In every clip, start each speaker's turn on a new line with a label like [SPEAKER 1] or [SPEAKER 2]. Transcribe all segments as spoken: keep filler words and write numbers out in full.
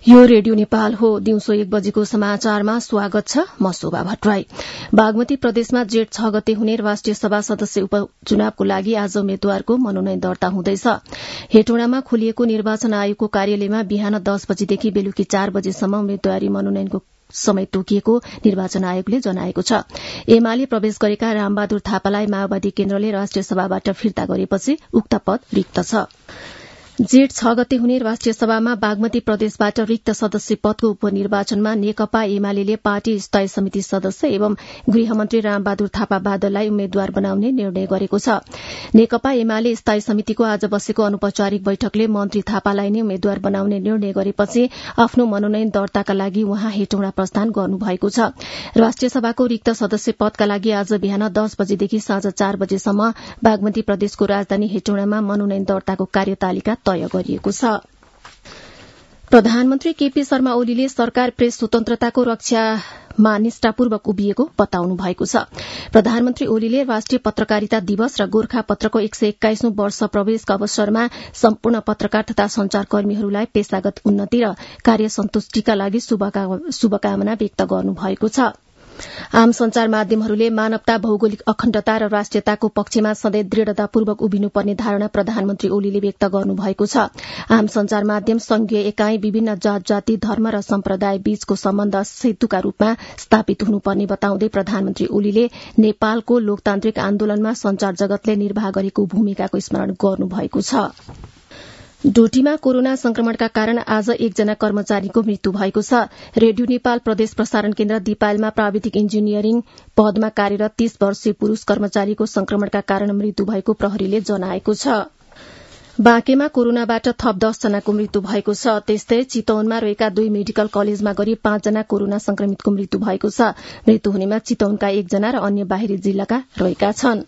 [SPEAKER 1] यो रेडियो नेपाल हो। दिउँसो एक बजेको समाचारमा स्वागत छ। म शोभा भट्टराई। बागमती प्रदेशमा जेठ छ गते हुने राष्ट्रिय सभा सदस्य उपचुनावको लागि आज उम्मेद्वारको मनोनयन दर्ता हुँदैछ। हेटौडामा खोलिएको निर्वाचन आयोगको कार्यालयमा बिहान दस बजेदेखि बेलुकी चार बजेसम्म उम्मेद्वारी मनोनयनको समय तोकिएको निर्वाचन आयोगले जनाएको छ। एमाले प्रवेश गरेका रामबहादुर थापालाई माओवादी केन्द्रले राष्ट्रिय सभाबाट फिर्ता गरेपछि उक्त पद रिक्त छ। जेठ छ गते हुने राष्ट्रिय सभामा बागमती प्रदेशबाट रिक्त सदस्य पदको उपनिर्वाचनमा नेकपा एमाले पार्टी स्थायी समिति सदस्य एवं गृहमन्त्री रामबहादुर थापा बादललाई उम्मेद्वार बनाउने निर्णय गरेको छ। नेकपा एमाले स्थायी समितिको आज बसेको अनौपचारिक बैठकले मन्त्री थापालाई नै उम्मेद्वार बनाउने निर्णय गरेपछि आफ्नो मनोनयन दर्ताका लागि उहाँ हेटौडा प्रस्थान गर्नुभएको छ। राष्ट्रिय सभाको रिक्त सदस्य पदका लागि आज बिहान दस बजेदेखि साँझ चार बजेसम्म बागमती प्रदेशको राजधानी हेटौडामा मनोनयन दर्ताको कार्यतालिका तय गरिएको छ। प्रधानमन्त्री केपी शर्मा ओलीले सरकार प्रेस स्वतन्त्रताको रक्षामा निष्ठापूर्वक उभिएको बताउनु भएको छ। प्रधानमन्त्री ओलीले राष्ट्रिय पत्रकारिता दिवस र गोर्खा पत्रको एक सय एक्काइसौं वर्ष प्रवेशका अवसरमा सम्पूर्ण पत्रकार तथा संचारकर्मीहरूलाई पेशागत उन्नति र कार्य सन्तुष्टिका लागि शुभकामना व्यक्त गर्नुभएको छ। आम संचार माध्यमहरूले मानवता, भौगोलिक अखण्डता र राष्ट्रियताको पक्षमा सधैँ दृढ़तापूर्वक उभिनुपर्ने धारणा प्रधानमन्त्री ओलीले व्यक्त गर्नुभएको छ। आम संचार माध्यम संघीय एकाई विभिन्न जात जाति, धर्म र सम्प्रदाय बीचको सम्बन्ध सेतुका रूपमा स्थापित हुनुपर्ने बताउँदै प्रधानमन्त्री ओलीले नेपालको लोकतान्त्रिक आन्दोलनमा संचार जगतले निर्वाह गरेको भूमिकाको स्मरण गर्नुभएको छ। डोटीमा कोरोना संक्रमणका कारण आज एकजना कर्मचारीको मृत्यु भएको छ। रेडियो नेपाल प्रदेश प्रसारण केन्द्र दिपायलमा प्राविधिक इन्जिनियरिङ पदमा कार्यरत तीस वर्षीय पुरूष कर्मचारीको संक्रमणका कारण मृत्यु भएको प्रहरीले जनाएको छ। बाँकेमा कोरोनाबाट थप दस जनाको मृत्यु भएको छ। त्यस्तै चितवनमा रहेका दुई मेडिकल कलेजमा गरी पाँचजना कोरोना संक्रमितको मृत्यु भएको छ। मृत्यु हुनेमा चितवनका एकजना र अन्य बाहिरी जिल्लाका रहेका छन्।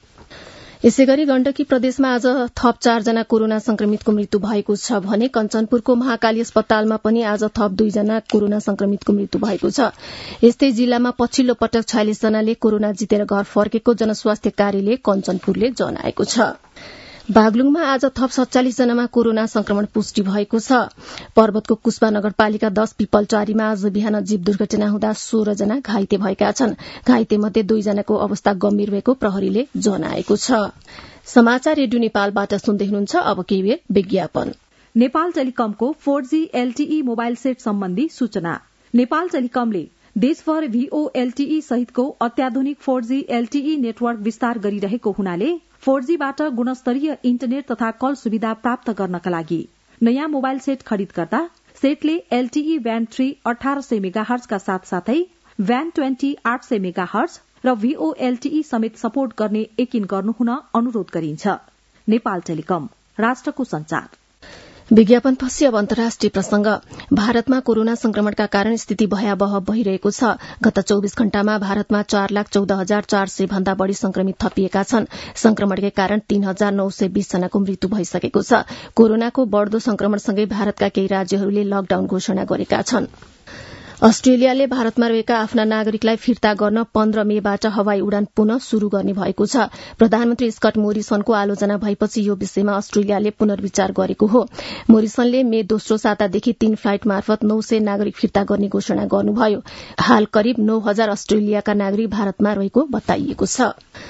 [SPEAKER 1] यसै गरी गण्डकी प्रदेशमा आज थप चारजना कोरोना संक्रमितको मृत्यु भएको छ भने कञ्चनपुरको महाकाली अस्पतालमा पनि आज थप दुईजना कोरोना संक्रमितको मृत्यु भएको छ। यस्तै जिल्लामा पछिल्लो पटक छयालिस जनाले कोरोना जितेर घर फर्केको जनस्वास्थ्य कार्यालय कञ्चनपुरले जनाएको छ। बागलुङमा आज थप सत्तालिस जनामा कोरोना संक्रमण पुष्टि भएको छ। पर्वतको कुस्बा नगरपालिका दश पिपलचारीमा आज बिहान जीव दुर्घटना हुँदा सोह्र जना घाइते भएका छन्। घाइते मध्ये दुईजनाको अवस्था गम्भीर भएको प्रहरीले जनाएको छ। समाचार रेडियो नेपालबाट सुन्दै हुनुहुन्छ। अब केही बेर विज्ञापन।
[SPEAKER 2] नेपाल टेलिकमको four G LTE mobile set सम्बन्धी सूचना। नेपाल टेलिकमले देशभर भीओ एलटीई सहितको अत्याधुनिक फोर जी एलटीई नेटवर्क विस्तार गरिरहेको हुनाले फोर जी बाट गुणस्तरीय इन्टरनेट तथा कल सुविधा प्राप्त गर्नका लागि नयाँ मोबाइल सेट खरिद गर्दा सेटले एलटीई ब्यान्ड थ्री अठार सय मेगाहर्जका साथसाथै ब्यान्ड ट्वेन्टी आठ सय मेगाहर्ज र भीओ एलटीई समेत सपोर्ट गर्ने यकिन गर्नुहुन अनुरोध गरिन्छ। नेपाल टेलिकम, राष्ट्रको संचार।
[SPEAKER 1] विज्ञापनपछि अब अन्तर्राष्ट्रिय प्रसंग। भारतमा कोरोना संक्रमणका कारण स्थिति भयावह भइरहेको छ। गत चौविस घण्टामा भारतमा चार लाख चौध हजार चार सय भन्दा बढ़ी संक्रमित थपिएका छन्। संक्रमणकै कारण तीन हजार नौ सय बीस जनाको मृत्यु भइसकेको छ। कोरोनाको बढ़दो संक्रमणसँगै भारतका केही राज्यहरूले लकडाउन घोषणा गरेका छन्। अस्ट्रेलियाले भारतमा रहेका आफ्ना नागरिकलाई फिर्ता गर्न पन्ध्र मेबाट हवाई उडान पुनः शुरू गर्ने भएको छ। प्रधानमन्त्री स्कट मोरिसनको आलोचना भएपछि यो विषयमा अस्ट्रेलियाले पुनर्विचार गरेको हो। मोरिसनले मे दोस्रो सातादेखि तीन फ्लाइट मार्फत नौ सय नागरिक फिर्ता गर्ने घोषणा गर्नुभयो। हाल करिब नौ हजार अस्ट्रेलियाका नागरिक भारतमा रहेको बताइएको छ।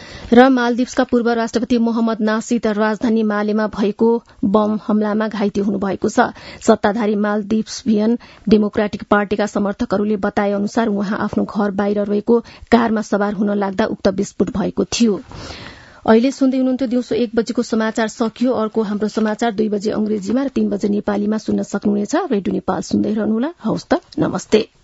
[SPEAKER 1] र मालदिप्सका पूर्व राष्ट्रपति मोहम्मद नासिद राजधानी मालेमा भएको बम हमलामा घाइते हुनुभएको छ। सत्ताधारी मालदिप्सियन डेमोक्रेटिक पार्टीका समर्थकहरूले बताए अनुसार उहाँ आफ्नो घर बाहिर रहेको कारमा सवार हुन लाग्दा उक्त विस्फोट भएको थियो। अहिले सुन्दै हुनुहुन्थ्यो दिउँसो एक बजेको समाचार सकियो। अर्को हाम्रो समाचार दुई बजे अंग्रेजीमा र तीन बजे नेपालीमा सुन्न सक्नुहुनेछ। रेडियो नेपाल सुन्दै रहनुहोला। हवस् त, नमस्ते।